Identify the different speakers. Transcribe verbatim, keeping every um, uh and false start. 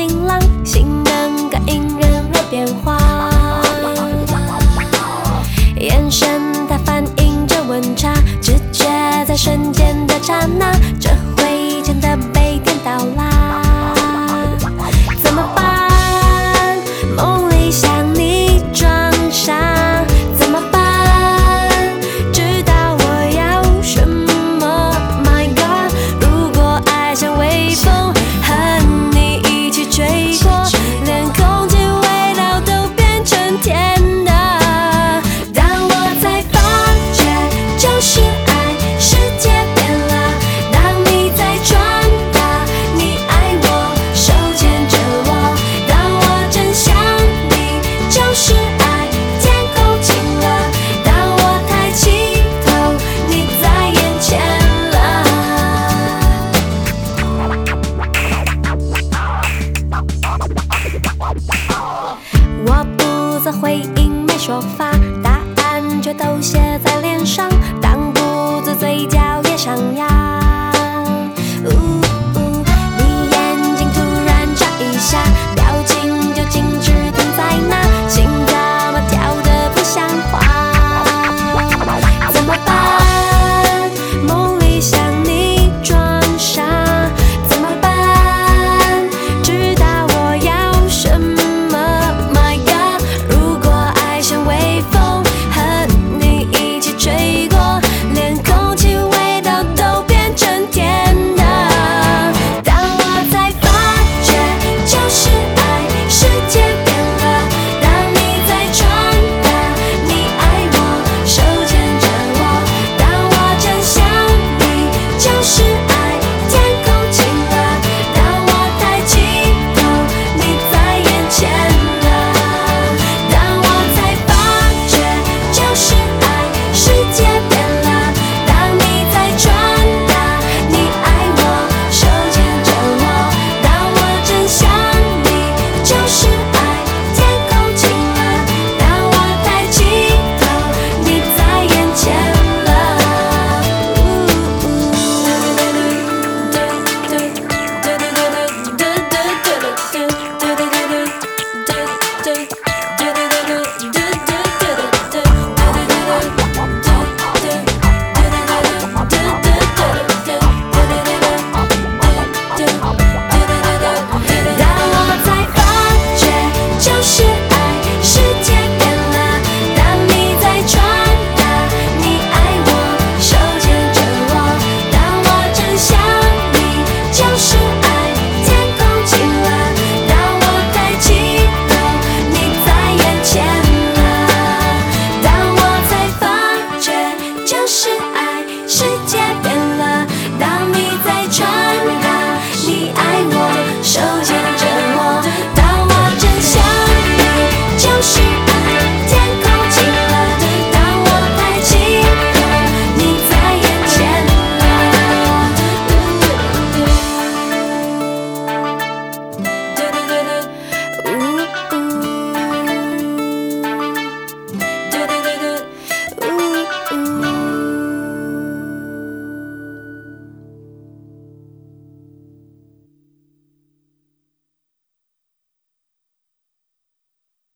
Speaker 1: 明朗，性能感应人而变化。眼神它反映着温差，直觉在瞬间的刹那，这灰真的被颠倒啦。怎么办？梦里想你装傻，怎么办？知道我要什么 ？My God， 如果爱像微风，和你一起吹过，连空气味道都变成甜的。当我才发觉，就是爱，世界变了。当你在转达，你爱我，手牵着我。当我真想你，就是爱，天空晴了。当我抬起头，你在眼前了。我不再回应，没说法，答案却都写在脸上。